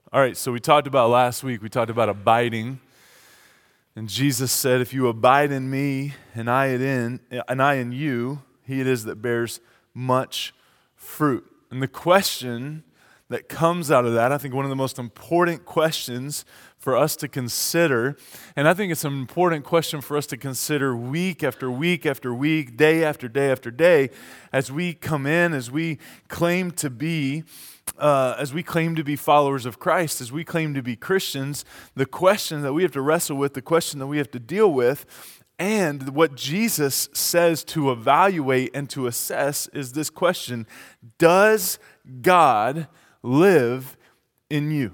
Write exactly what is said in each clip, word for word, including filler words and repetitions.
All right, so we talked about last week, we talked about abiding. And Jesus said, if you abide in me and I in and I in you, he it is that bears much fruit. And the question that comes out of that, I think one of the most important questions for us to consider, and I think it's an important question for us to consider week after week after week, day after day after day, as we come in, as we claim to be Uh, as we claim to be followers of Christ, as we claim to be Christians, the question that we have to wrestle with, the question that we have to deal with, and what Jesus says to evaluate and to assess is this question: does God live in you?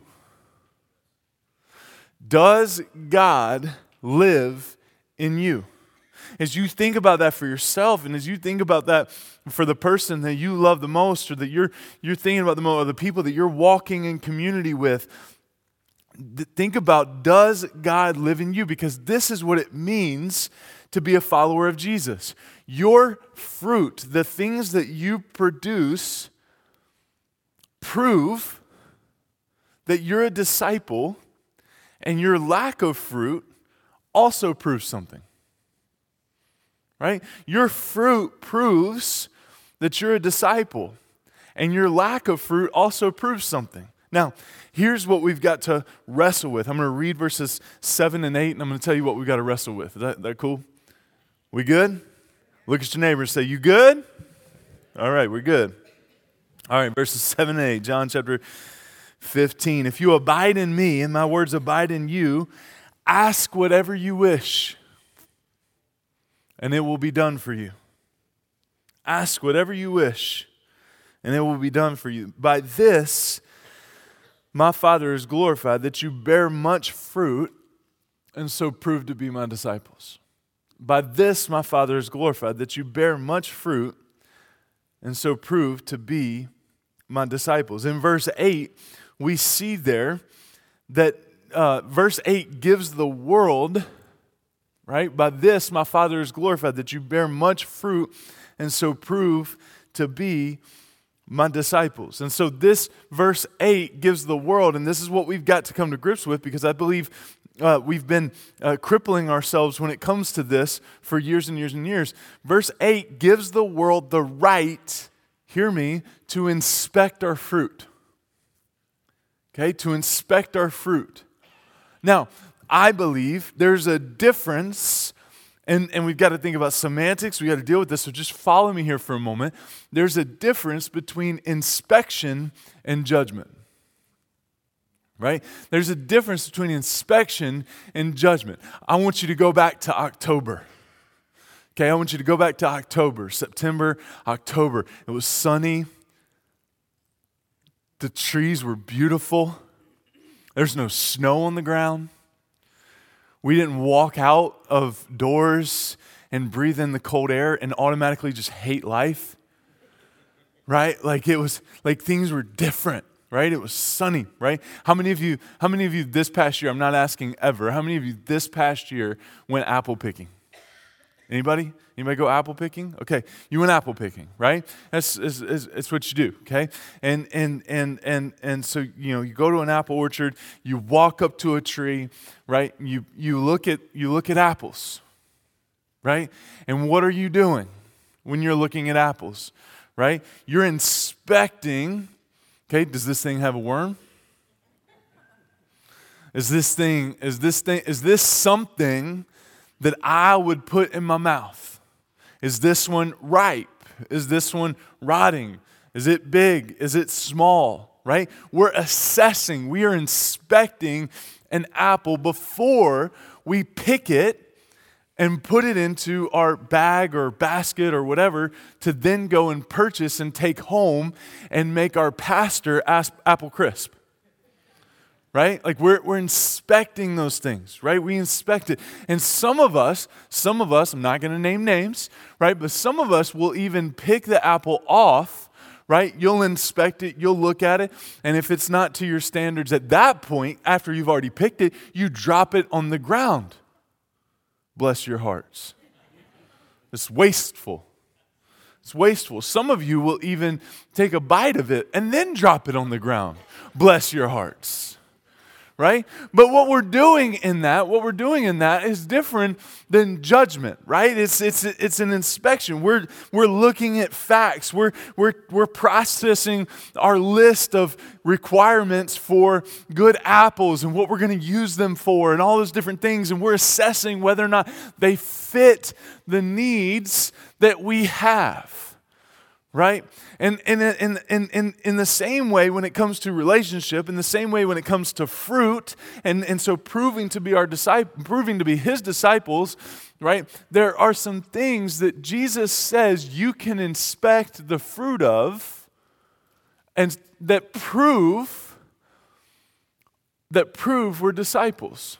Does God live in you? As you think about that for yourself, and as you think about that for the person that you love the most, or that you're you're thinking about the most, or the people that you're walking in community with, think about, does God live in you? Because this is what it means to be a follower of Jesus. Your fruit, the things that you produce, prove that you're a disciple, and your lack of fruit also proves something. Right? Your fruit proves that you're a disciple, and your lack of fruit also proves something. Now, here's what we've got to wrestle with. I'm going to read verses seven and eight, and I'm going to tell you what we've got to wrestle with. Is that, that cool? We good? Look at your neighbor and say, you good? All right, we're good. All right, verses seven and eight, John chapter fifteen. If you abide in me, and my words abide in you, ask whatever you wish, and it will be done for you. Ask whatever you wish, and it will be done for you. By this, my Father is glorified, that you bear much fruit, and so prove to be my disciples. By this, my Father is glorified, that you bear much fruit, and so prove to be my disciples. In verse eight, we see there that uh, verse eight gives the world, right? By this, my Father is glorified, that you bear much fruit, and so prove to be my disciples. And so this verse eight gives the world, and this is what we've got to come to grips with, because I believe uh, we've been uh, crippling ourselves when it comes to this for years and years and years. Verse eight gives the world the right, hear me, to inspect our fruit. Okay, to inspect our fruit. Now, I believe there's a difference, and, and we've got to think about semantics. We've got to deal with this, so just follow me here for a moment. There's a difference between inspection and judgment, right? There's a difference between inspection and judgment. I want you to go back to October. Okay, I want you to go back to October, September, October. It was sunny. The trees were beautiful. There's no snow on the ground. We didn't walk out of doors and breathe in the cold air and automatically just hate life, right? Like it was, like things were different, right? It was sunny, right? How many of you, how many of you this past year, I'm not asking ever, how many of you this past year went apple picking? Anybody? Anybody go apple picking? Okay, you went apple picking, right? That's is, is, it's what you do, okay? And and and and and so you know you go to an apple orchard, you walk up to a tree, right? You you look at you look at apples, right? And what are you doing when you're looking at apples, right? You're inspecting. Okay, does this thing have a worm? Is this thing is this thing is this something that I would put in my mouth? Is this one ripe? Is this one rotting? Is it big? Is it small? Right? We're assessing, we are inspecting an apple before we pick it and put it into our bag or basket or whatever to then go and purchase and take home and make our pastor apple crisp. Right? Like we're we're inspecting those things, right? We inspect it. And some of us, some of us, I'm not going to name names, right? But some of us will even pick the apple off, right? You'll inspect it, you'll look at it, and if it's not to your standards at that point, after you've already picked it, you drop it on the ground. Bless your hearts. It's wasteful. It's wasteful. Some of you will even take a bite of it and then drop it on the ground. Bless your hearts. right? But what we're doing in that, what we're doing in that is different than judgment, right? It's it's it's an inspection. We're we're looking at facts. We're we're we're processing our list of requirements for good apples and what we're going to use them for and all those different things, and we're assessing whether or not they fit the needs that we have. Right? And in, in, in, in, in the same way when it comes to relationship, in the same way when it comes to fruit, and, and so proving to be our disciple, proving to be his disciples, right? There are some things that Jesus says you can inspect the fruit of, and that prove that prove we're disciples.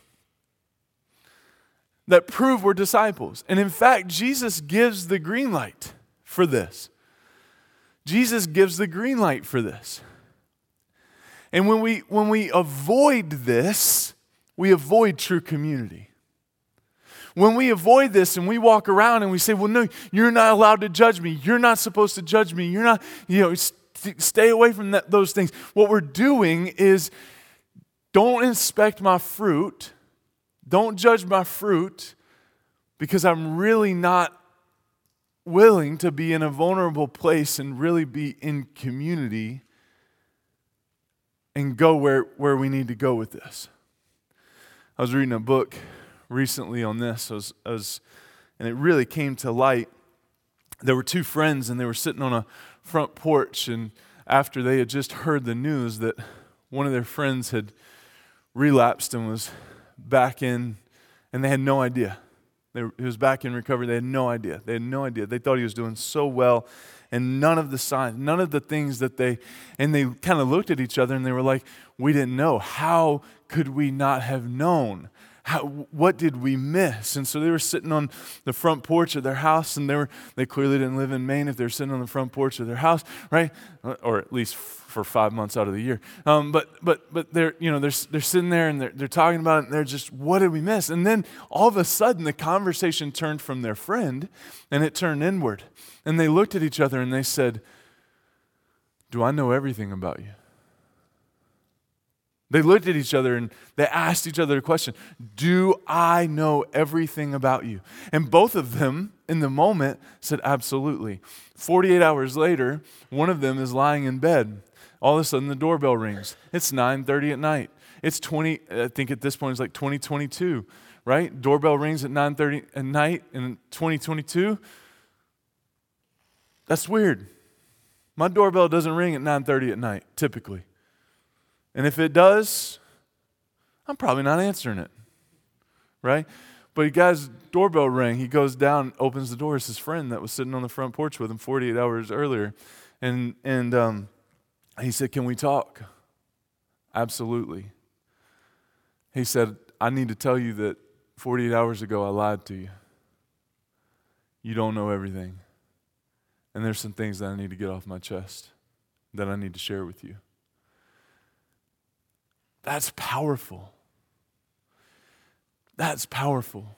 That prove we're disciples. And in fact, Jesus gives the green light for this. Jesus gives the green light for this. And when we when we avoid this, we avoid true community. When we avoid this and we walk around and we say, well, no, you're not allowed to judge me. You're not supposed to judge me. You're not, you know, st- stay away from that, those things. What we're doing is don't inspect my fruit. Don't judge my fruit because I'm really not willing to be in a vulnerable place and really be in community and go where, where we need to go with this. I was reading a book recently on this, I was, I was, and it really came to light. There were two friends and they were sitting on a front porch, and after they had just heard the news that one of their friends had relapsed and was back in, and they had no idea. They, he was back in recovery. They had no idea. They had no idea. They thought he was doing so well, and none of the signs, none of the things that they, and they kind of looked at each other and they were like, we didn't know. How could we not have known? How, what did we miss? And so they were sitting on the front porch of their house, and they were they clearly didn't live in Maine if they were sitting on the front porch of their house, right? Or at least for five months out of the year. Um, but but but they're you know they're they're sitting there and they're they're talking about it, and they're just, what did we miss? And then all of a sudden the conversation turned from their friend, and it turned inward, and they looked at each other and they said, "Do I know everything about you?" They looked at each other and they asked each other a question. Do I know everything about you? And both of them, in the moment, said, absolutely. forty-eight hours later, one of them is lying in bed. All of a sudden, the doorbell rings. It's nine thirty at night. It's twenty, I think at this point it's like twenty twenty-two, right? Doorbell rings at nine thirty at night in twenty twenty-two. That's weird. My doorbell doesn't ring at nine thirty at night, typically. And if it does, I'm probably not answering it, right? But the guy's doorbell rang. He goes down, opens the door. It's his friend that was sitting on the front porch with him forty-eight hours earlier. And and um, he said, can we talk? Absolutely. He said, I need to tell you that forty-eight hours ago I lied to you. You don't know everything. And there's some things that I need to get off my chest that I need to share with you. That's powerful. That's powerful.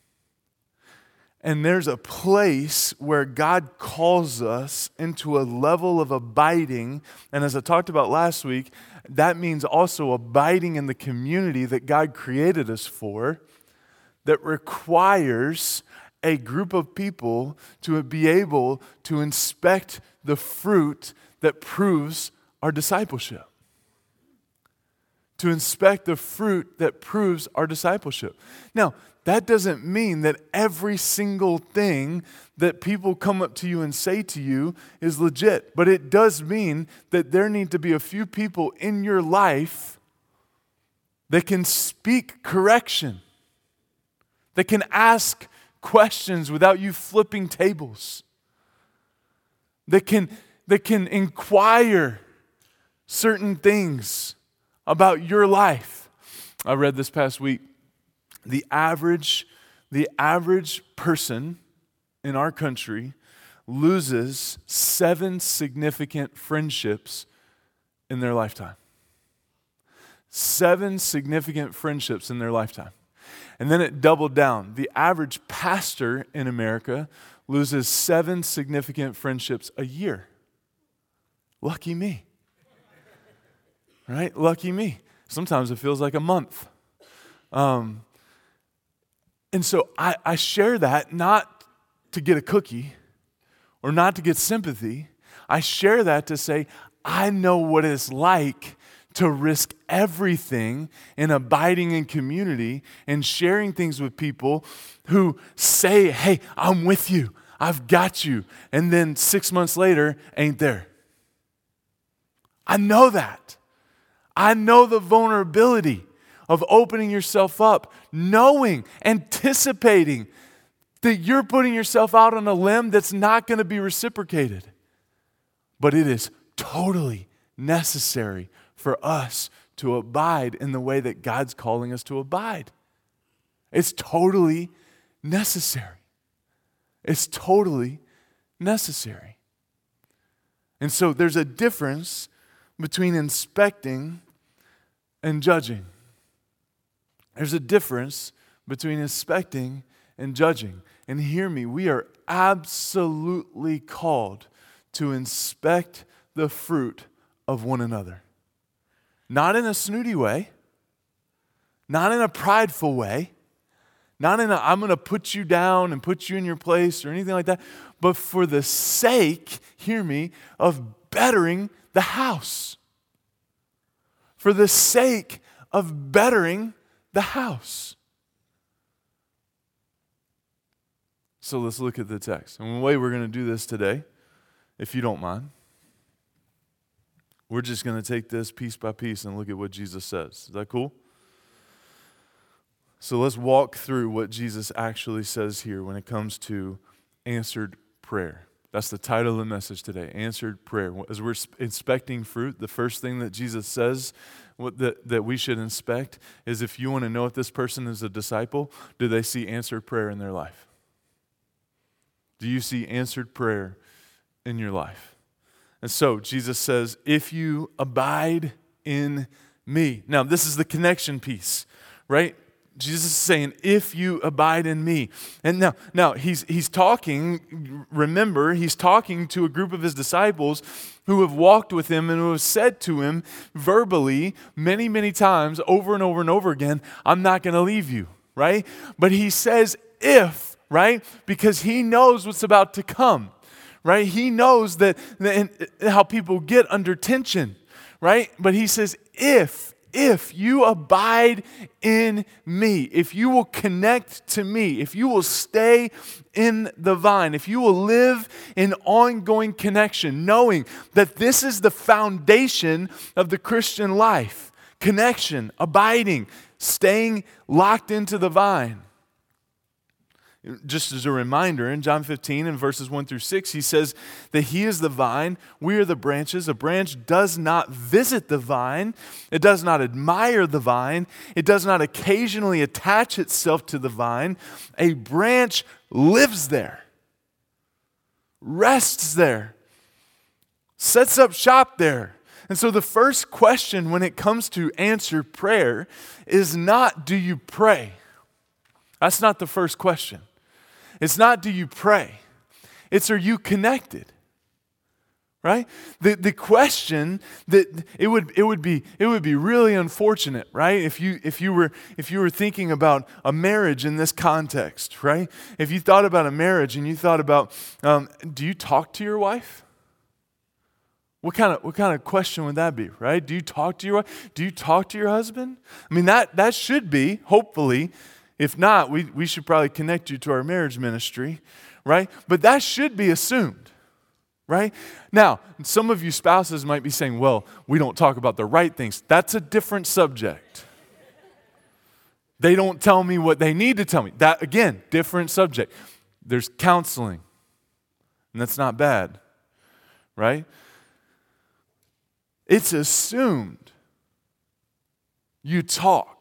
And there's a place where God calls us into a level of abiding. And as I talked about last week, that means also abiding in the community that God created us for, that requires a group of people to be able to inspect the fruit that proves our discipleship. To inspect the fruit that proves our discipleship. Now, that doesn't mean that every single thing that people come up to you and say to you is legit, but it does mean that there need to be a few people in your life that can speak correction, that can ask questions without you flipping tables, that can, that can inquire certain things about your life. I read this past week, the average, the average person in our country loses seven significant friendships in their lifetime. Seven significant friendships in their lifetime. And then it doubled down. The average pastor in America loses seven significant friendships a year. Lucky me. Right? Lucky me. Sometimes it feels like a month. Um, and so I, I share that not to get a cookie or not to get sympathy. I share that to say, I know what it's like to risk everything in abiding in community and sharing things with people who say, hey, I'm with you, I've got you, and then six months later, ain't there. I know that. I know the vulnerability of opening yourself up, knowing, anticipating that you're putting yourself out on a limb that's not going to be reciprocated. But it is totally necessary for us to abide in the way that God's calling us to abide. It's totally necessary. It's totally necessary. And so there's a difference between inspecting and judging. There's a difference between inspecting and judging. And hear me, we are absolutely called to inspect the fruit of one another. Not in a snooty way, not in a prideful way, not in a I'm going to put you down and put you in your place or anything like that, but for the sake, hear me, of bettering the house. For the sake of bettering the house. So let's look at the text. And the way we're going to do this today, if you don't mind, we're just going to take this piece by piece and look at what Jesus says. Is that cool? So let's walk through what Jesus actually says here when it comes to answered prayer. That's the title of the message today, answered prayer. As we're inspecting fruit, the first thing that Jesus says what that, that we should inspect is if you want to know if this person is a disciple, do they see answered prayer in their life? Do you see answered prayer in your life? And so Jesus says, if you abide in me. Now, this is the connection piece, right? Jesus is saying, if you abide in me. And now, now he's he's talking, remember, he's talking to a group of his disciples who have walked with him and who have said to him verbally many, many times over and over and over again, I'm not going to leave you, right? But he says, if, right? Because he knows what's about to come, right? He knows that, that how people get under tension, right? But he says, if, If you abide in me, if you will connect to me, if you will stay in the vine, if you will live in ongoing connection, knowing that this is the foundation of the Christian life, connection, abiding, staying locked into the vine. Just as a reminder, in John fifteen and verses one through six, he says that he is the vine, we are the branches. A branch does not visit the vine. It does not admire the vine. It does not occasionally attach itself to the vine. A branch lives there, rests there, sets up shop there. And so the first question when it comes to answered prayer is not, do you pray? That's not the first question. It's not, do you pray? It's, are you connected? Right? The the question that it would it would be it would be really unfortunate, right? If you if you were if you were thinking about a marriage in this context, right? If you thought about a marriage and you thought about, um, do you talk to your wife? What kind of what kind of question would that be, right? Do you talk to your wife? Do you talk to your husband? I mean, that that should be, hopefully. If not, we, we should probably connect you to our marriage ministry, right? But that should be assumed, right? Now, some of you spouses might be saying, well, we don't talk about the right things. That's a different subject. They don't tell me what they need to tell me. That, again, different subject. There's counseling, and that's not bad, right? It's assumed you talk.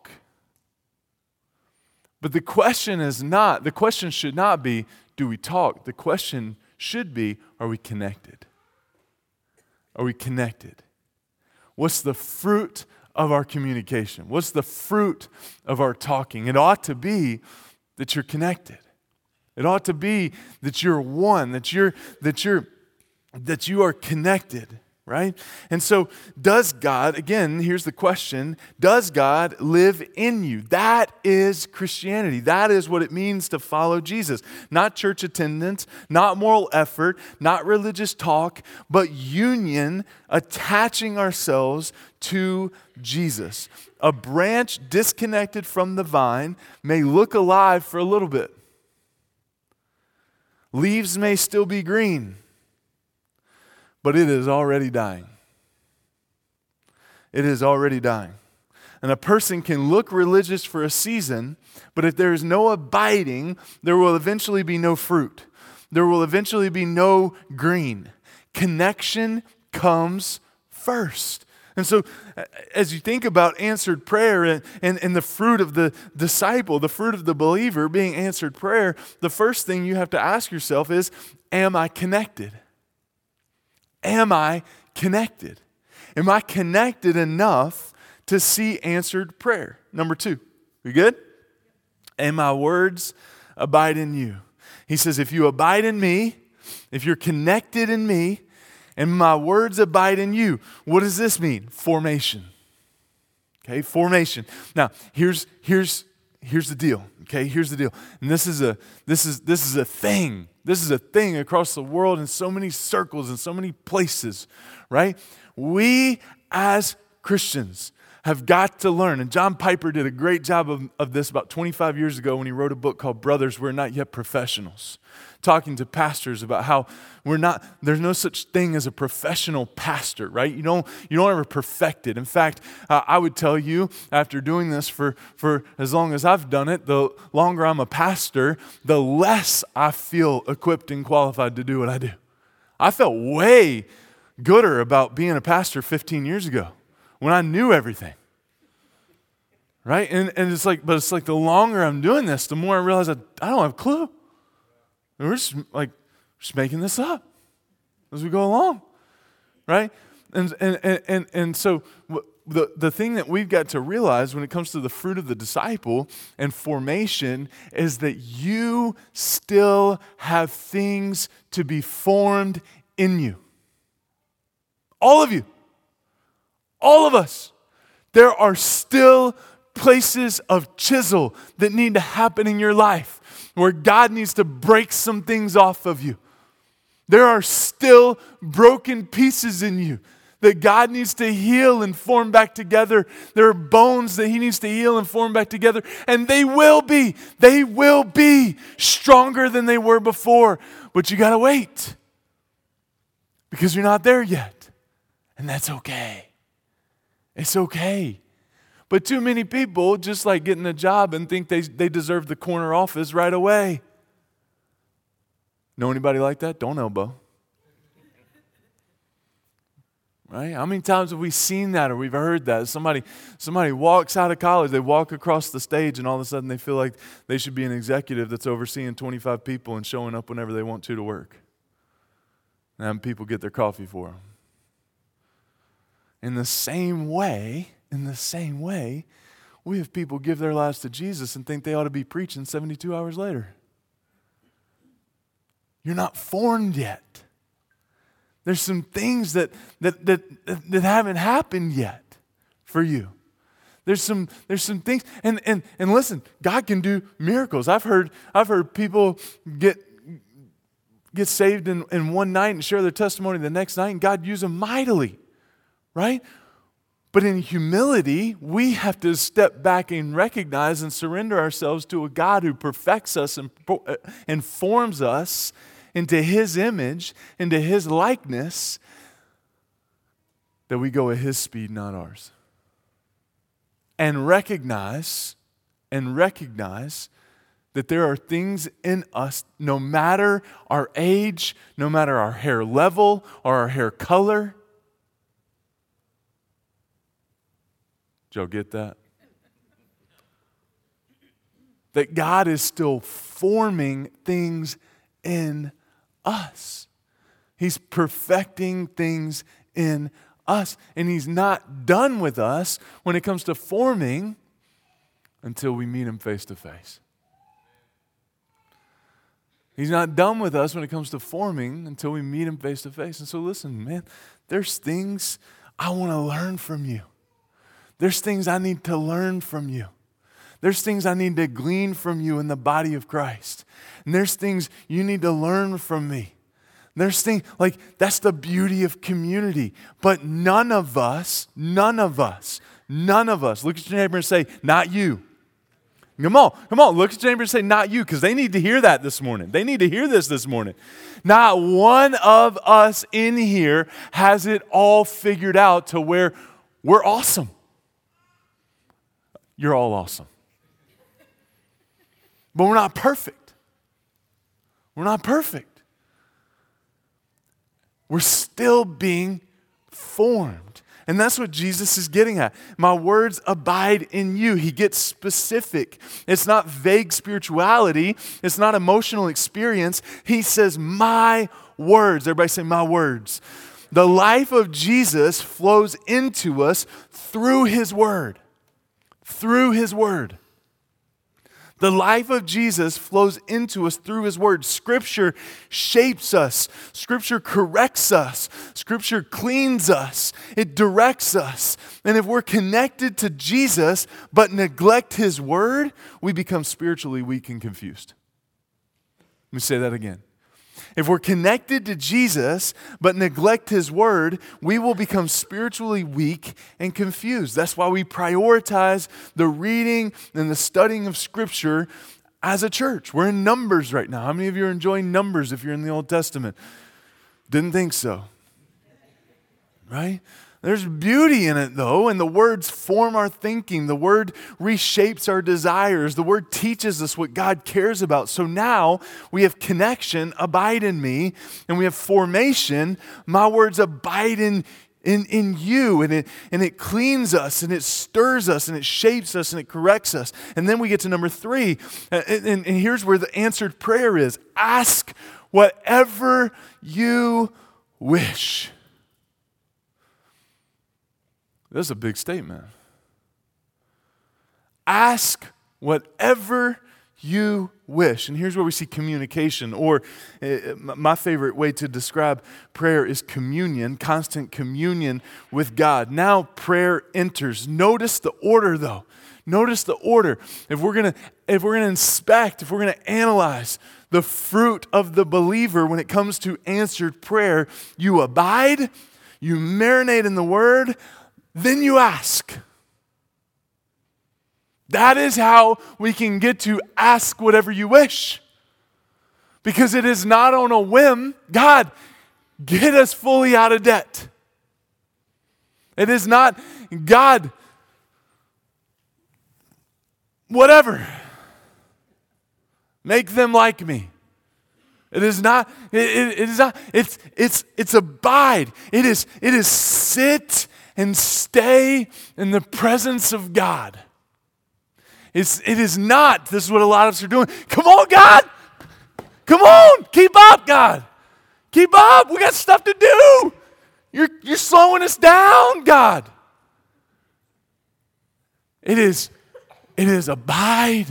But the question is not, the question should not be, do we talk? The question should be, are we connected? Are we connected? What's the fruit of our communication? What's the fruit of our talking? It ought to be that you're connected. It ought to be that you're one, that you're that you're that you are connected, right? And so does God, again, here's the question, does God live in you? That is Christianity. That is what it means to follow Jesus. Not church attendance, not moral effort, not religious talk, but union, attaching ourselves to Jesus. A branch disconnected from the vine may look alive for a little bit. Leaves may still be green, but it is already dying. It is already dying. And a person can look religious for a season, but if there is no abiding, there will eventually be no fruit. There will eventually be no green. Connection comes first. And so as you think about answered prayer and, and, and the fruit of the disciple, the fruit of the believer being answered prayer, the first thing you have to ask yourself is, am I connected? Am I connected? Am I connected enough to see answered prayer? Number two, we good? And my words abide in you. He says, if you abide in me, if you're connected in me, and my words abide in you. What does this mean? Formation. Okay, formation. Now, here's here's here's the deal. Okay, here's the deal. And this is a this is this is a thing. This is a thing across the world in so many circles and so many places, right? We as Christians have got to learn, and John Piper did a great job of, of this about twenty-five years ago when he wrote a book called Brothers, We're Not Yet Professionals, talking to pastors about how we're not, there's no such thing as a professional pastor, right? You don't, you don't ever perfect it. In fact, uh, I would tell you, after doing this for, for as long as I've done it, the longer I'm a pastor, the less I feel equipped and qualified to do what I do. I felt way gooder about being a pastor fifteen years ago when I knew everything. Right? And, and it's like, but it's like the longer I'm doing this, the more I realize I, I don't have a clue. And we're just like, just making this up as we go along. Right? And and and and, and so the, the thing that we've got to realize when it comes to the fruit of the disciple and formation is that you still have things to be formed in you. All of you. All of us. There are still places of chisel that need to happen in your life where God needs to break some things off of you. There are still broken pieces in you that God needs to heal and form back together. There are bones that He needs to heal and form back together. And they will be, they will be stronger than they were before. But you got to wait because you're not there yet. And that's okay. It's okay. But too many people just like getting a job and think they, they deserve the corner office right away. Know anybody like that? Don't elbow. Right? How many times have we seen that or we've heard that? Somebody, somebody walks out of college, they walk across the stage and all of a sudden they feel like they should be an executive that's overseeing twenty-five people and showing up whenever they want to to work. And having people get their coffee for them. In the same way, in the same way, we have people give their lives to Jesus and think they ought to be preaching seventy-two hours later. You're not formed yet. There's some things that that that that haven't happened yet for you. There's some there's some things, and and and listen, God can do miracles. I've heard I've heard people get get saved in, in one night and share their testimony the next night, and God use them mightily. Right? But in humility, we have to step back and recognize and surrender ourselves to a God who perfects us and, and forms us into His image, into His likeness, that we go at His speed, not ours. And recognize, and recognize that there are things in us, no matter our age, no matter our hair level or our hair color. Did y'all get that? That God is still forming things in us. He's perfecting things in us. And He's not done with us when it comes to forming until we meet Him face to face. He's not done with us when it comes to forming until we meet him face to face. And so listen, man, there's things I want to learn from you. There's things I need to learn from you. There's things I need to glean from you in the body of Christ. And there's things you need to learn from me. There's things, like, that's the beauty of community. But none of us, none of us, none of us, look at your neighbor and say, not you. Come on, come on, look at your neighbor and say, not you, because they need to hear that this morning. They need to hear this this morning. Not one of us in here has it all figured out to where we're awesome. You're all awesome. But we're not perfect. We're not perfect. We're still being formed. And that's what Jesus is getting at. My words abide in you. He gets specific. It's not vague spirituality. It's not emotional experience. He says, my words. Everybody say, my words. The life of Jesus flows into us through his word. Through his word. The life of Jesus flows into us through his word. Scripture shapes us. Scripture corrects us. Scripture cleans us. It directs us. And if we're connected to Jesus but neglect his word, we become spiritually weak and confused. Let me say that again. If we're connected to Jesus but neglect his word, we will become spiritually weak and confused. That's why we prioritize the reading and the studying of Scripture as a church. We're in Numbers right now. How many of you are enjoying Numbers if you're in the Old Testament? Didn't think so. Right? There's beauty in it, though, and the words form our thinking. The word reshapes our desires. The word teaches us what God cares about. So now we have connection, abide in me, and we have formation. My words abide in, in, in you, and it, and it cleans us, and it stirs us, and it shapes us, and it corrects us. And then we get to number three, and, and, and here's where the answered prayer is. Ask whatever you wish. That's a big statement. Ask whatever you wish. And here's where we see communication, or uh, my favorite way to describe prayer is communion, constant communion with God. Now prayer enters. Notice the order, though. Notice the order. If we're gonna, if we're gonna inspect, if we're gonna analyze the fruit of the believer when it comes to answered prayer, you abide, you marinate in the word, then you ask. That is how we can get to ask whatever you wish. Because it is not on a whim. God, get us fully out of debt. It is not, God, whatever. Make them like me. It is not, it, it, it is not, it's, it's, it's abide. It is, it is sit and stay in the presence of God. It's, it is not, this is what a lot of us are doing. Come on, God. Come on. Keep up, God. Keep up. We got stuff to do. You're, you're slowing us down, God. It is, it is abide,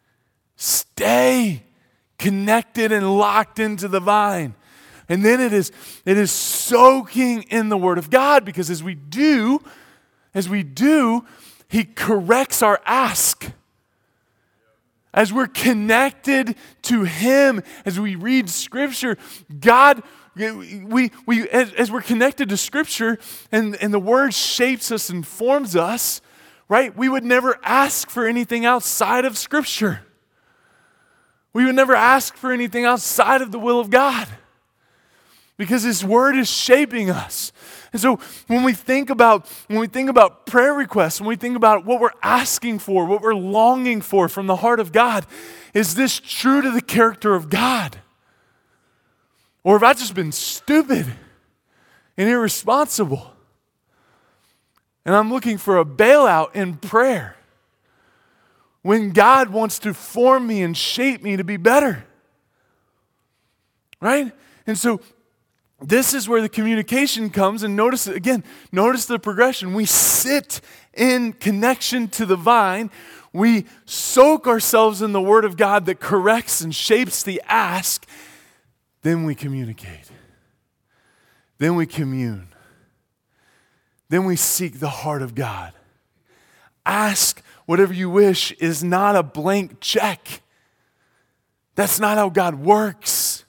stay connected and locked into the vine. And then it is, it is soaking in the Word of God, because as we do, as we do, He corrects our ask. As we're connected to Him, as we read Scripture, God, we, we as, as we're connected to Scripture and, and the Word shapes us and forms us, right? We would never ask for anything outside of Scripture. We would never ask for anything outside of the will of God, because His Word is shaping us. And so when we think about when we think about prayer requests, when we think about what we're asking for, what we're longing for from the heart of God, is this true to the character of God? Or have I just been stupid and irresponsible? And I'm looking for a bailout in prayer when God wants to form me and shape me to be better. Right? And so this is where the communication comes, and notice, again, notice the progression. We sit in connection to the vine. We soak ourselves in the Word of God that corrects and shapes the ask. Then we communicate. Then we commune. Then we seek the heart of God. Ask whatever you wish is not a blank check. That's not how God works.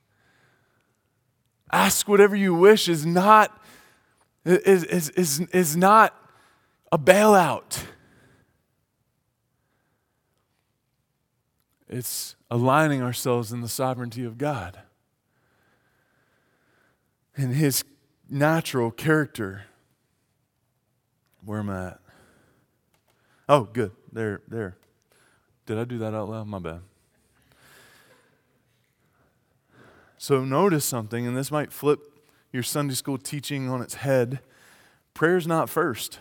Ask whatever you wish is not, is, is, is, is not a bailout. It's aligning ourselves in the sovereignty of God and His natural character. Where am I at? Oh, good. There, there. Did I do that out loud? My bad. So notice something, and this might flip your Sunday school teaching on its head. Prayer's not first.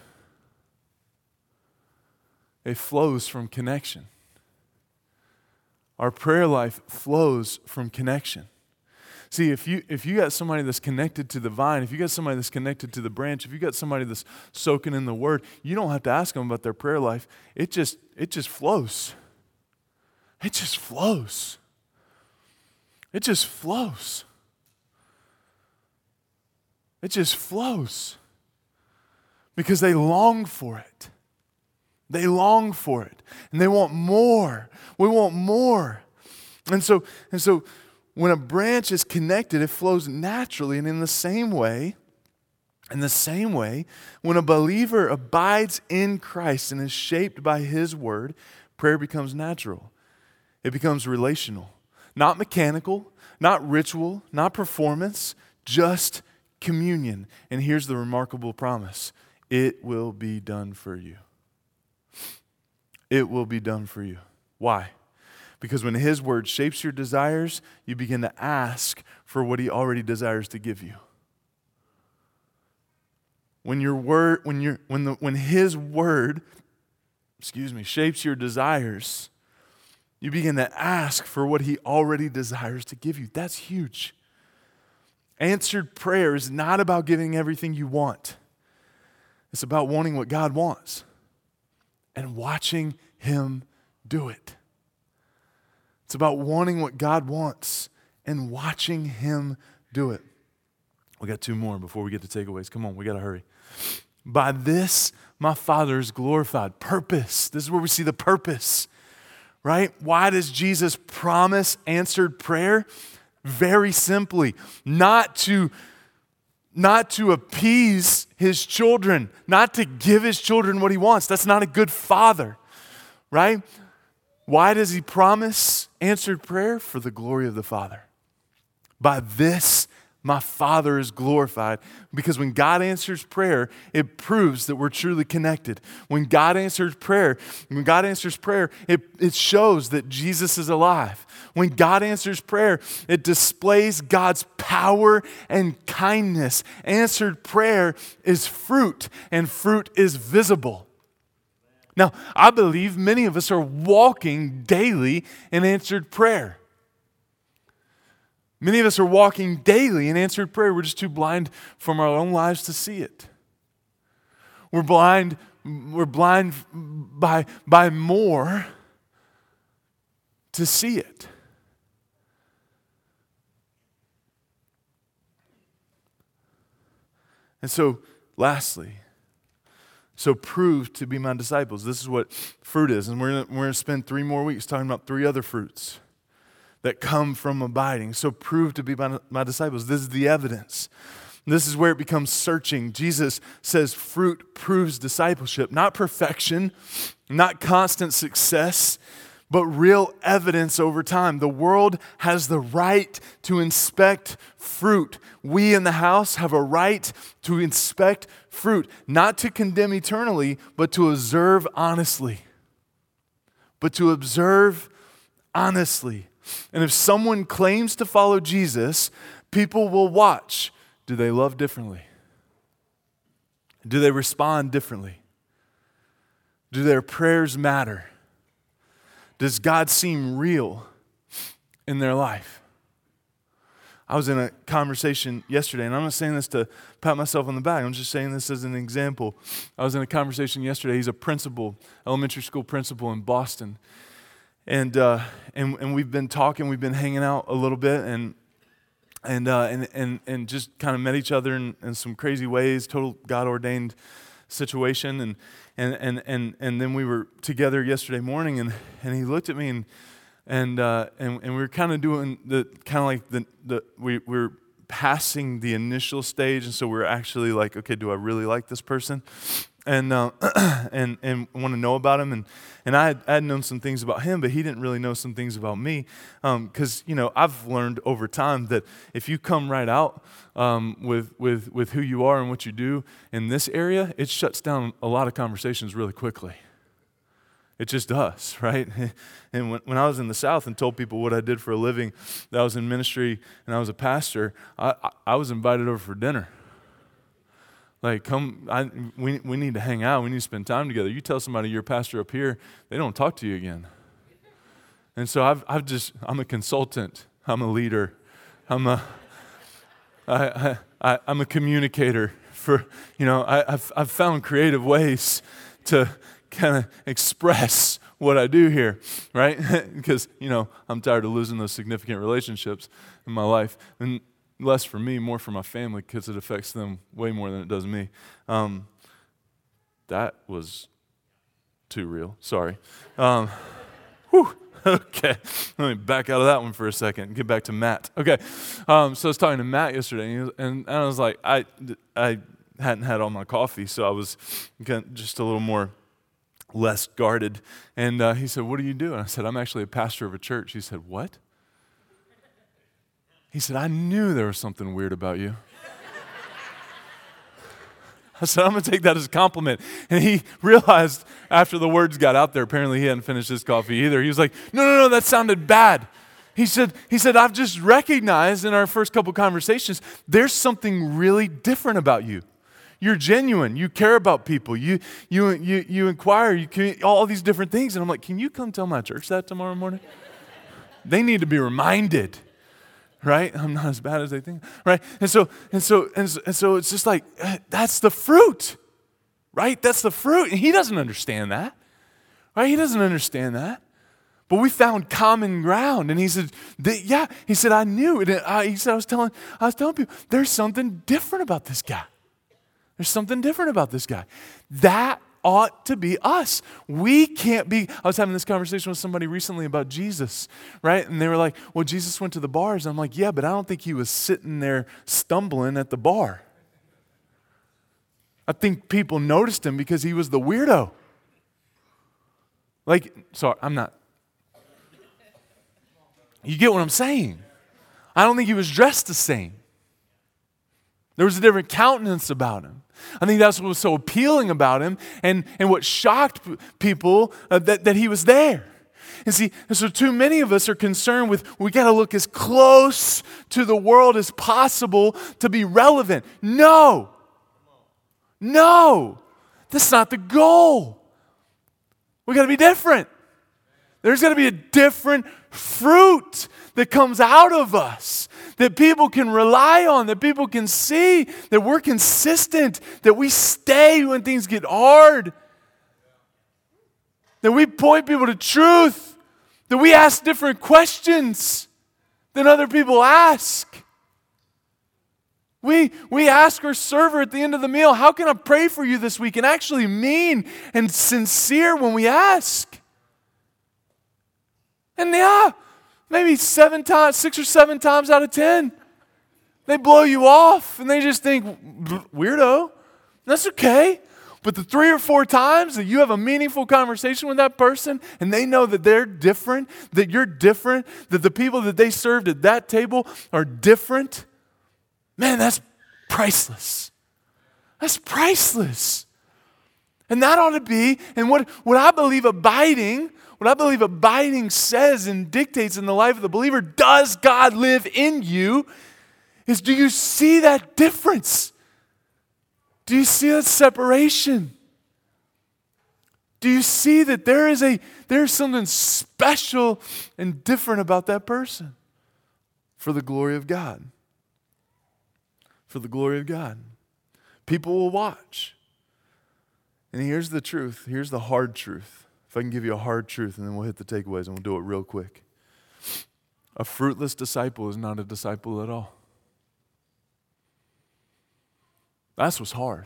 It flows from connection. Our prayer life flows from connection. See, if you if you got somebody that's connected to the vine, if you got somebody that's connected to the branch, if you got somebody that's soaking in the Word, you don't have to ask them about their prayer life. It just it just flows. It just flows. It just flows. It just flows. Because they long for it. They long for it. And they want more. We want more. And so, and so when a branch is connected, it flows naturally. And in the same way, in the same way, when a believer abides in Christ and is shaped by His Word, prayer becomes natural. It becomes relational. Not mechanical, not ritual, not performance, just communion. And here's the remarkable promise. It will be done for you. It will be done for you. Why? Because when His Word shapes your desires, you begin to ask for what He already desires to give you. When your word, when your when the when His Word, excuse me, shapes your desires, you begin to ask for what He already desires to give you. That's huge. Answered prayer is not about giving everything you want. It's about wanting what God wants and watching Him do it. It's about wanting what God wants and watching Him do it. We got two more before we get to takeaways. Come on, we got to hurry. By this, my Father is glorified. Purpose. This is where we see the purpose. Right? Why does Jesus promise answered prayer? Very simply, not to, not to appease His children, not to give His children what He wants. That's not a good father, right? Why does He promise answered prayer? For the glory of the Father. By this, my Father is glorified. Because when God answers prayer, it proves that we're truly connected. When God answers prayer, when God answers prayer, it, it shows that Jesus is alive. When God answers prayer, it displays God's power and kindness. Answered prayer is fruit, and fruit is visible. Now, I believe many of us are walking daily in answered prayer. Many of us are walking daily in answered prayer. We're just too blind from our own lives to see it. We're blind, we're blind by, by more to see it. And so, lastly, so prove to be my disciples. This is what fruit is. And we're going we're to spend three more weeks talking about three other fruits that come from abiding. So prove to be my, my disciples. This is the evidence. This is where it becomes searching. Jesus says fruit proves discipleship, not perfection, not constant success, but real evidence over time. The world has the right to inspect fruit. We in the house have a right to inspect fruit, not to condemn eternally, but to observe honestly. But to observe honestly. And if someone claims to follow Jesus, people will watch. Do they love differently? Do they respond differently? Do their prayers matter? Does God seem real in their life? I was in a conversation yesterday, and I'm not saying this to pat myself on the back. I'm just saying this as an example. I was in a conversation yesterday. He's a principal, elementary school principal in Boston. And uh, and and we've been talking, we've been hanging out a little bit, and and uh, and and and just kind of met each other in, in some crazy ways, total God-ordained situation. And and and and and then we were together yesterday morning, and, and he looked at me, and and uh, and, and we were kind of doing the kind of like the the we we we're passing the initial stage, and so we're actually like, okay, do I really like this person? And uh, and and want to know about him, and and I had, I had known some things about him, but he didn't really know some things about me, because um, you know I've learned over time that if you come right out um, with with with who you are and what you do in this area, it shuts down a lot of conversations really quickly. It just does, right? And when, when I was in the South and told people what I did for a living, that I was in ministry and I was a pastor, I I, I was invited over for dinner. Like, come, I, we we need to hang out. We need to spend time together. You tell somebody you're a pastor up here, they don't talk to you again. And so I've I've just, I'm a consultant. I'm a leader. I'm a, I, I, I, I'm a communicator. For, you know, I, I've I've found creative ways to kind of express what I do here, right? Because, you know, I'm tired of losing those significant relationships in my life. And less for me, more for my family, because it affects them way more than it does me. Um, that was too real. Sorry. Um, whew, okay. Let me back out of that one for a second and get back to Matt. Okay. Um, so I was talking to Matt yesterday, and, he was, and I was like, I, I hadn't had all my coffee, so I was just a little more less guarded. And uh, he said, what do you do? And I said, I'm actually a pastor of a church. He said, what? He said, I knew there was something weird about you. I said, I'm going to take that as a compliment. And he realized after the words got out there, apparently he hadn't finished his coffee either. He was like, no, no, no, that sounded bad. He said, he said, I've just recognized in our first couple conversations, there's something really different about you. You're genuine. You care about people. You you you you inquire. You can, all these different things. And I'm like, can you come tell my church that tomorrow morning? They need to be reminded. Right? I'm not as bad as they think. Right? And so, and so, and so, and so it's just like, that's the fruit. Right? That's the fruit. And he doesn't understand that. Right? He doesn't understand that. But we found common ground. And he said, yeah, he said, I knew it. And I, he said, I was telling, I was telling people, there's something different about this guy. There's something different about this guy. That ought to be us. We can't be, I was having this conversation with somebody recently about Jesus, right? And they were like, well, Jesus went to the bars. I'm like, yeah, but I don't think he was sitting there stumbling at the bar. I think people noticed him because he was the weirdo. Like, sorry, I'm not. You get what I'm saying? I don't think he was dressed the same. There was a different countenance about him. I think that's what was so appealing about him, and, and what shocked p- people uh, that, that he was there. And see, so too many of us are concerned with, we got to look as close to the world as possible to be relevant. No. No. That's not the goal. We got to be different. There's got to be a different fruit that comes out of us, that people can rely on, that people can see, that we're consistent, that we stay when things get hard, that we point people to truth, that we ask different questions than other people ask. We, we ask our server at the end of the meal, how can I pray for you this week? And actually mean and sincere when we ask. And yeah, maybe seven times, six or seven times out of ten, they blow you off and they just think, weirdo. That's okay. But the three or four times that you have a meaningful conversation with that person and they know that they're different, that you're different, that the people that they served at that table are different, man, that's priceless. That's priceless. And that ought to be, and what, what I believe abiding, what I believe abiding says and dictates in the life of the believer, does God live in you, is do you see that difference? Do you see that separation? Do you see that there is a there's something special and different about that person for the glory of God? for the glory of God. People will watch. And here's the truth. Here's the hard truth. If I can give you a hard truth, and then we'll hit the takeaways and we'll do it real quick. A fruitless disciple is not a disciple at all. That's what's hard.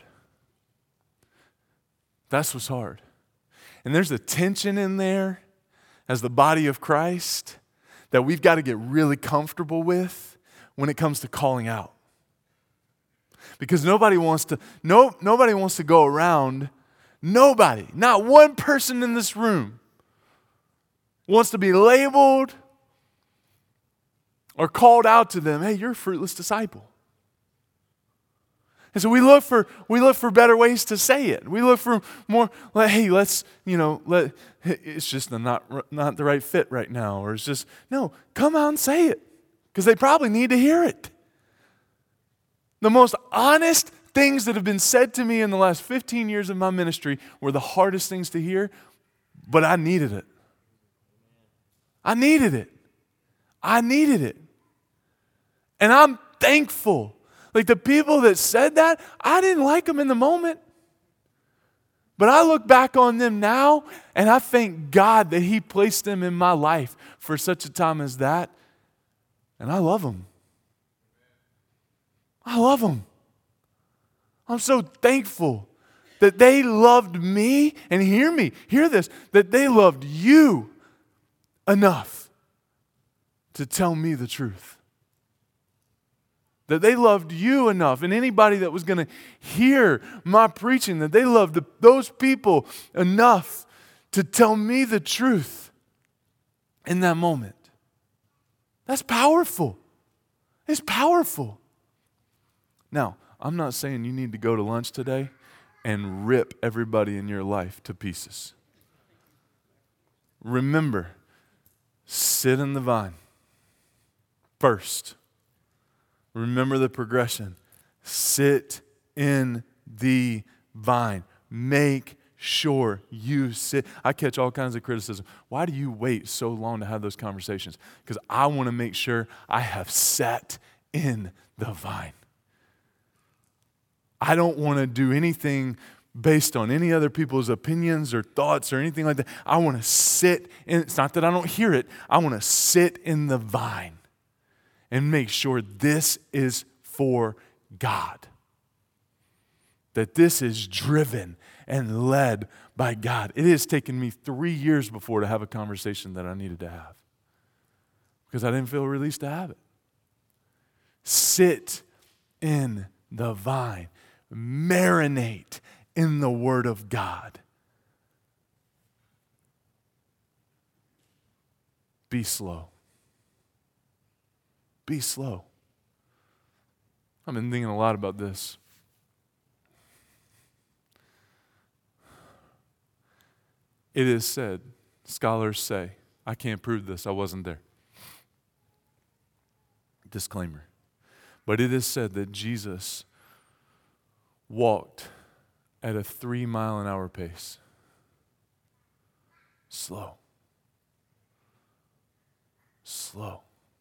That's what's hard. And there's a tension in there as the body of Christ that we've got to get really comfortable with when it comes to calling out. Because nobody wants to, no, nobody wants to go around, nobody, not one person in this room wants to be labeled or called out to them, hey, you're a fruitless disciple. And so we look for we look for better ways to say it. We look for more, like, hey, let's, you know, let it's just not not the right fit right now, or it's just no, come out and say it, because they probably need to hear it. The most honest things that have been said to me in the last fifteen years of my ministry were the hardest things to hear, but I needed it. I needed it. I needed it. And I'm thankful. Like the people that said that, I didn't like them in the moment. But I look back on them now, and I thank God that He placed them in my life for such a time as that. And I love them. I love them. I'm so thankful that they loved me, and hear me, hear this, that they loved you enough to tell me the truth. That they loved you enough, and anybody that was going to hear my preaching, that they loved the, those people enough to tell me the truth in that moment. That's powerful. It's powerful. Now, I'm not saying you need to go to lunch today and rip everybody in your life to pieces. Remember, sit in the vine first. Remember the progression. Sit in the vine. Make sure you sit. I catch all kinds of criticism. Why do you wait so long to have those conversations? Because I want to make sure I have sat in the vine. I don't want to do anything based on any other people's opinions or thoughts or anything like that. I want to sit in. It's not that I don't hear it. I want to sit in the vine and make sure this is for God. That this is driven and led by God. It has taken me three years before to have a conversation that I needed to have, because I didn't feel released to have it. Sit in the vine. Marinate in the Word of God. Be slow. Be slow. I've been thinking a lot about this. It is said, scholars say, I can't prove this, I wasn't there. Disclaimer. But it is said that Jesus walked at a three mile an hour pace. Slow. Slow.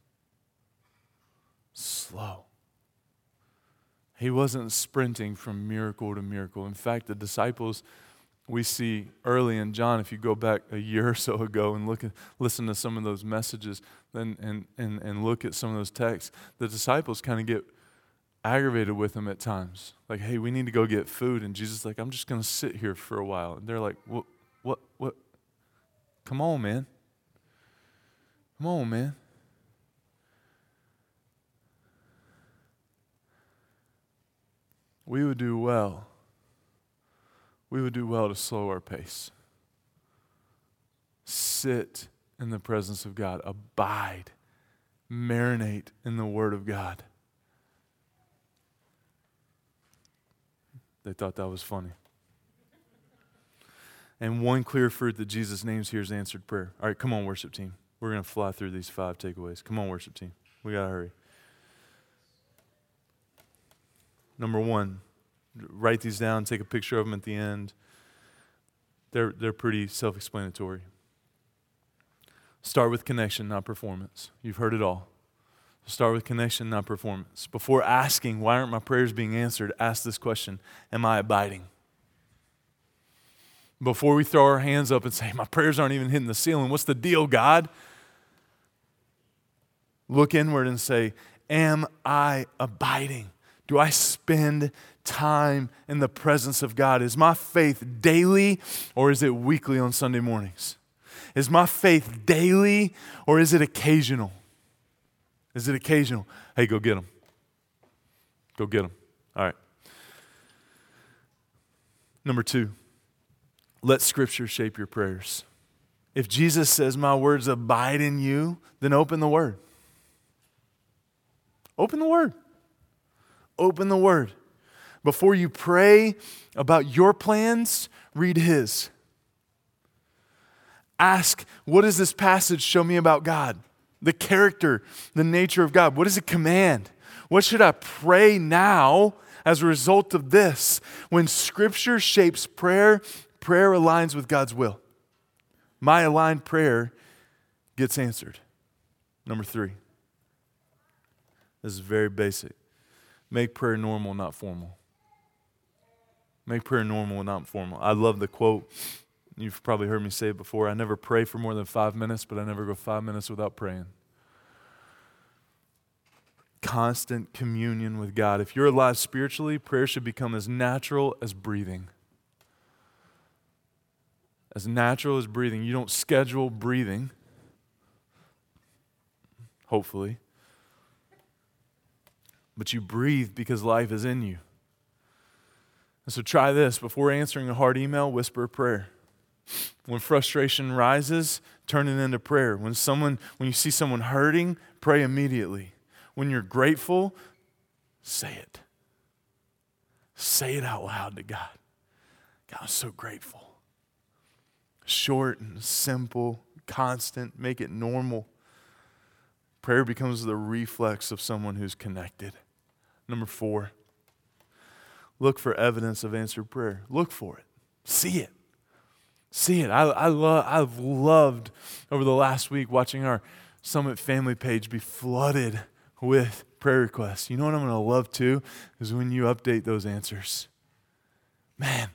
Slow. He wasn't sprinting from miracle to miracle. In fact, the disciples we see early in John, if you go back a year or so ago and look at, listen to some of those messages then and, and, and look at some of those texts, the disciples kind of get aggravated with him at times. Like, hey, we need to go get food. And Jesus is like, I'm just going to sit here for a while. And they're like, what, what, what? Come on, man. Come on, man. We would do well. We would do well to slow our pace. Sit in the presence of God. Abide. Marinate in the Word of God. They thought that was funny. And one clear fruit that Jesus names here is answered prayer. All right, come on, worship team. We're going to fly through these five takeaways. Come on, worship team. We got to hurry. Number one, write these down, take a picture of them at the end. They're, they're pretty self-explanatory. Start with connection, not performance. You've heard it all. Start with connection, not performance. Before asking, why aren't my prayers being answered, ask this question: am I abiding? Before we throw our hands up and say, my prayers aren't even hitting the ceiling, what's the deal, God? Look inward and say, am I abiding? Do I spend time in the presence of God? Is my faith daily or is it weekly on Sunday mornings? Is my faith daily or is it occasional? Is it occasional? Hey, go get them. Go get them. All right. Number two, let Scripture shape your prayers. If Jesus says, my words abide in you, then open the Word. Open the Word. Open the Word. Before you pray about your plans, read His. Ask, what does this passage show me about God? The character, the nature of God. What does it command? What should I pray now as a result of this? When Scripture shapes prayer, prayer aligns with God's will. My aligned prayer gets answered. Number three. This is very basic. Make prayer normal, not formal. Make prayer normal, not formal. I love the quote. You've probably heard me say it before. I never pray for more than five minutes, but I never go five minutes without praying. Constant communion with God. If you're alive spiritually, prayer should become as natural as breathing. As natural as breathing. You don't schedule breathing, hopefully. But you breathe because life is in you. And so try this. Before answering a hard email, whisper a prayer. When frustration rises, turn it into prayer. When someone, when you see someone hurting, pray immediately. When you're grateful, say it. Say it out loud to God. God, I'm so grateful. Short and simple, constant, make it normal. Prayer becomes the reflex of someone who's connected. Number four, look for evidence of answered prayer. Look for it. See it. See it. I, I love, I've loved over the last week watching our Summit family page be flooded with prayer requests. You know what I'm going to love too? Is when you update those answers. Man,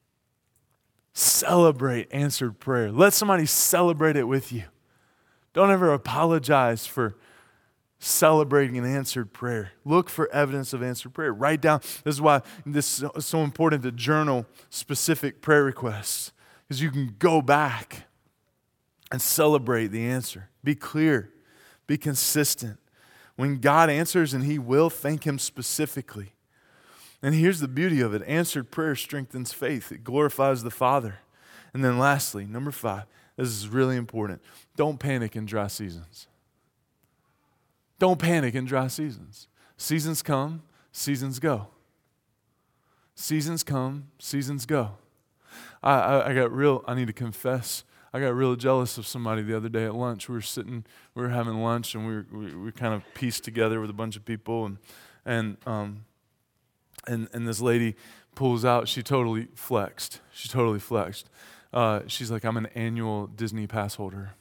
celebrate answered prayer. Let somebody celebrate it with you. Don't ever apologize for celebrating an answered prayer. Look for evidence of answered prayer. Write down. This is why this is so important to journal specific prayer requests. Because you can go back and celebrate the answer. Be clear. Be consistent. When God answers, and He will, thank Him specifically. And here's the beauty of it. Answered prayer strengthens faith. It glorifies the Father. And then lastly, number five, this is really important. Don't panic in dry seasons. Don't panic in dry seasons. Seasons come, seasons go. Seasons come, seasons go. I, I, I got real, I need to confess, I got real jealous of somebody the other day at lunch. We were sitting, we were having lunch, and we were, we, we kind of pieced together with a bunch of people, and and um and and this lady pulls out. She totally flexed. She totally flexed. Uh, she's like, I'm an annual Disney pass holder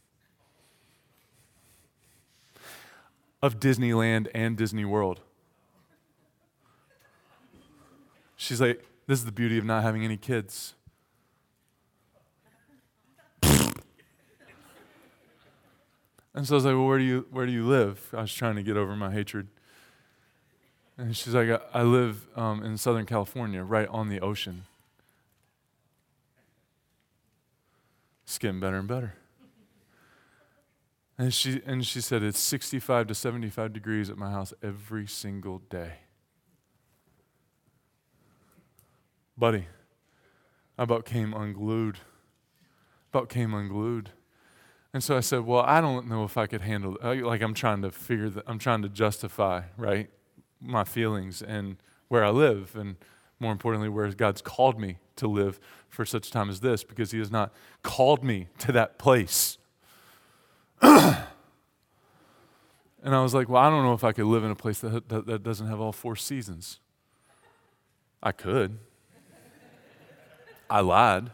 of Disneyland and Disney World. She's like, this is the beauty of not having any kids. And so I was like, well, where do you where do you live? I was trying to get over my hatred. And she's like, I, I live um, in Southern California, right on the ocean. It's getting better and better. And she and she said, it's sixty-five to seventy-five degrees at my house every single day. Buddy, I about came unglued. About came unglued. And so I said, well, I don't know if I could handle it. Like I'm trying to figure that, I'm trying to justify, right, my feelings and where I live, and more importantly, where God's called me to live for such a time as this, because He has not called me to that place. And I was like, well, I don't know if I could live in a place that, that, that doesn't have all four seasons. I could. I lied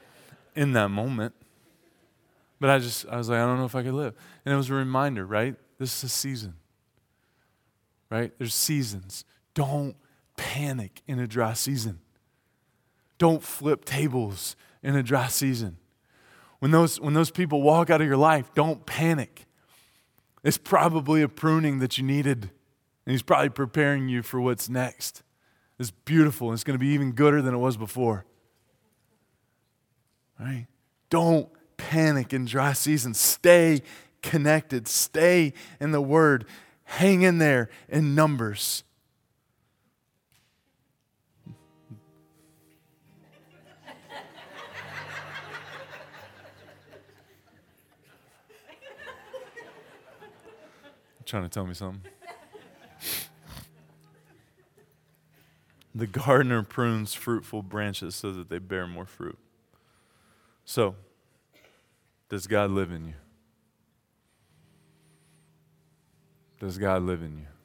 in that moment. But I just, I was like, I don't know if I could live. And it was a reminder, right? This is a season, right? There's seasons. Don't panic in a dry season. Don't flip tables in a dry season. When those, when those people walk out of your life, don't panic. It's probably a pruning that you needed, and He's probably preparing you for what's next. It's beautiful, and it's going to be even gooder than it was before. Right? Don't panic in dry seasons. Stay connected. Stay in the Word. Hang in there in Numbers. Trying to tell me something. The gardener prunes fruitful branches so that they bear more fruit. So, does God live in you? Does God live in you?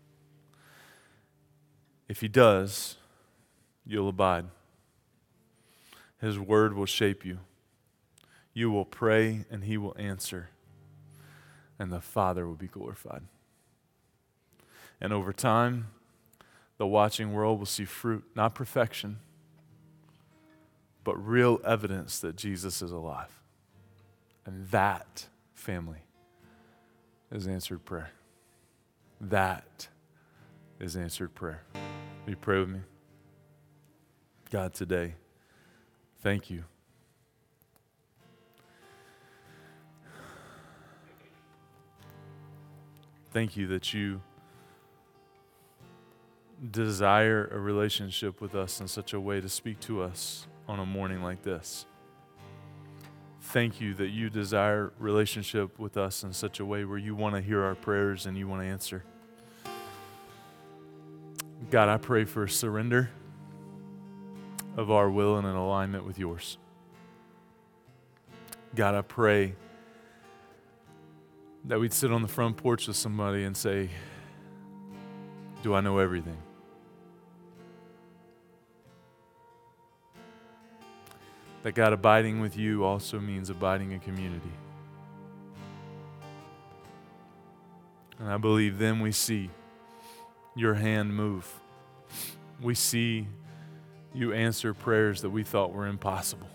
If He does, you'll abide. His word will shape you. You will pray and He will answer. And the Father will be glorified. And over time, the watching world will see fruit, not perfection, but real evidence that Jesus is alive. And that, family, is answered prayer. That is answered prayer. Will you pray with me? God, today, thank you. Thank you that you desire a relationship with us in such a way to speak to us on a morning like this. Thank you that you desire relationship with us in such a way where you want to hear our prayers and you want to answer. God, I pray for a surrender of our will and an alignment with yours. God, I pray that we'd sit on the front porch with somebody and say, do I know everything? That God, abiding with you also means abiding in community. And I believe then we see your hand move. We see you answer prayers that we thought were impossible.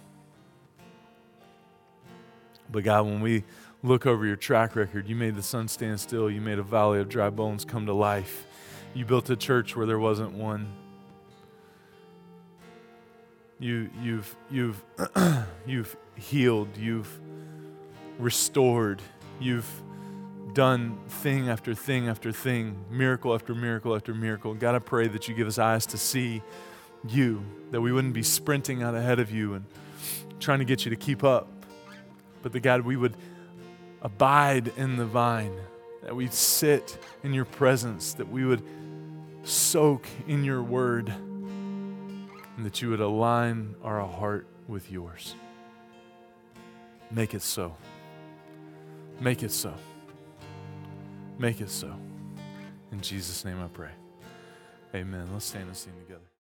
But God, when we look over your track record, you made the sun stand still. You made a valley of dry bones come to life. You built a church where there wasn't one. You, you've, you've, you've healed. You've restored. You've done thing after thing after thing, miracle after miracle after miracle. God, I pray that you give us eyes to see you, that we wouldn't be sprinting out ahead of you and trying to get you to keep up, but that, God, we would abide in the vine, that we'd sit in your presence, that we would soak in your word, and that you would align our heart with yours. Make it so. Make it so. Make it so. In Jesus' name I pray. Amen. Let's stand and sing together.